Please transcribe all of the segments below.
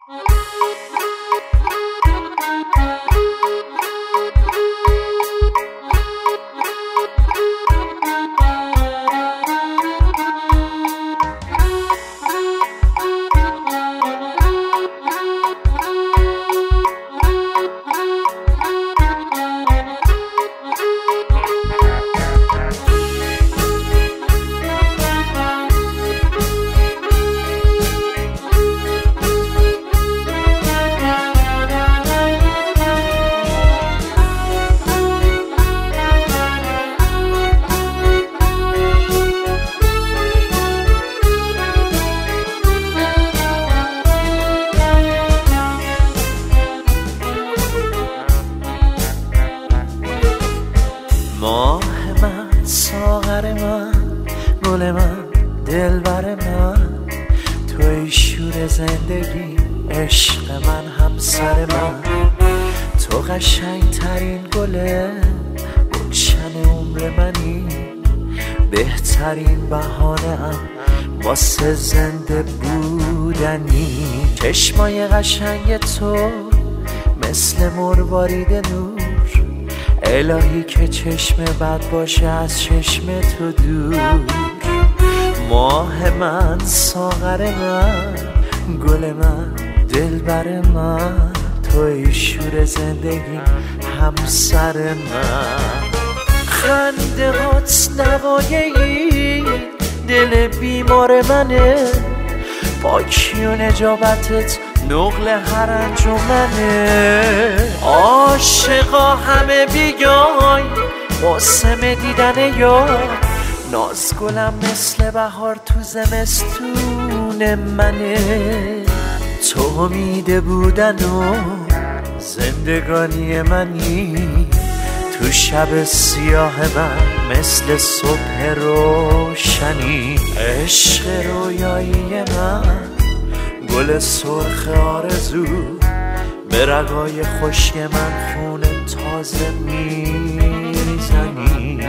ماه من، ساغر من، گل من، دلبر من، توی شور زندگی، عشق من، همسر من. تو قشنگ ترین گله، گلشن عمر منی، بهترین بهانه ام واسه زنده بودنی. چشمای قشنگ تو مثل مروارید نور، الهی که چشم بد باشه از چشم تو دور. ماه من، ساغر من، گل من، دلبر من، توی شور زندگی، همسر من. خنده هات نوایه‌ای دل بیمار منه، پاکی و نجابتت نقل هر انجمنه. عاشقا همه بیای موسم دیدن یار، نازگلم مثل بهار تو زمستون منه. تو امید بودن و زندگانی منی، تو شب سیاه من مثل صبح روشنی. عشق رویایی من، گل سرخ آرزو، به رگای خشک من خون تازه میزنی.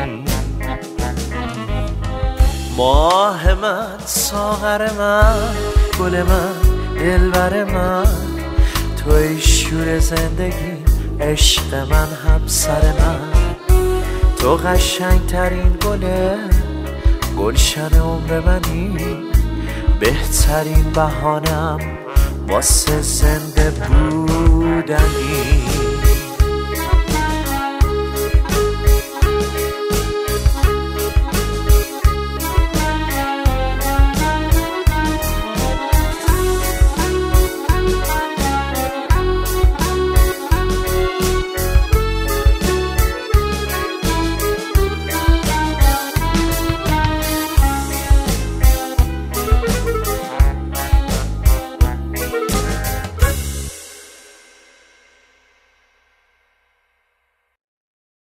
ماه من، ساغر من، گل من، دلبر من، توی شور زندگی، عشق من، همسر من. تو قشنگ ترین گله، گلشن عمر منی، بهترین بهانم واسه زنده بودنی.